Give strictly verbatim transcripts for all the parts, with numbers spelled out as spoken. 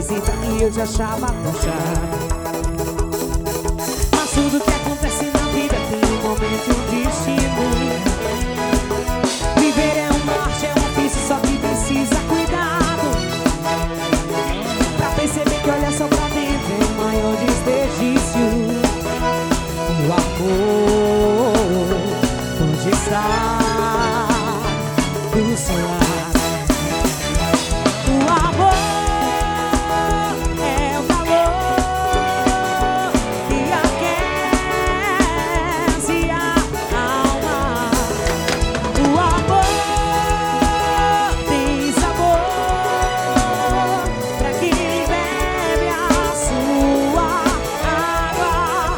esquisita e eu te achava tão chato. Mas tudo que acontece na vida tem um momento e um destino. Viver é uma arte, é um ofício, só que precisa cuidado pra perceber que olha só pra dentro é o maior desperdício. O amor pode estar do seu lado. O amor é o calor que aquece a alma. O amor tem sabor pra quem bebe a sua água.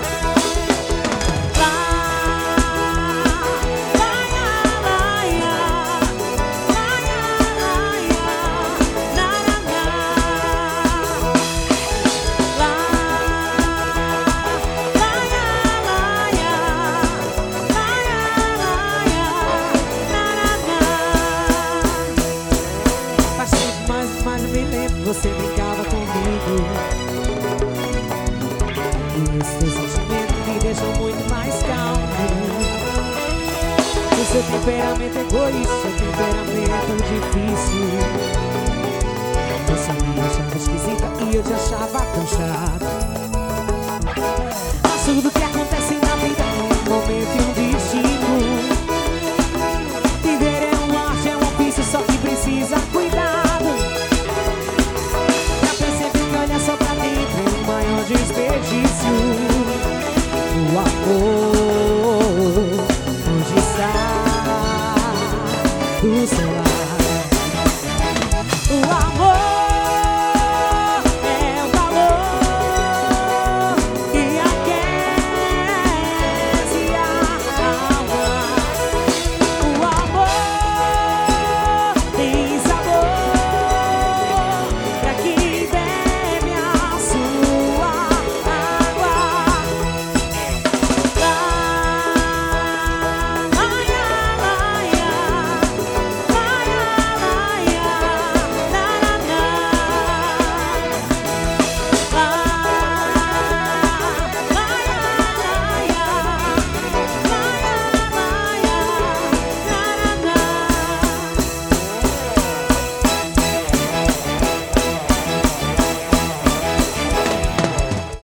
Faz tempo, mas, mas eu me lembro, você brincava comigo. E esse teu sentimento me deixou muito mais calmo. O seu temperamento egoísta, seu temperamento difícil. Você me achava esquisita e eu te achava tão chato.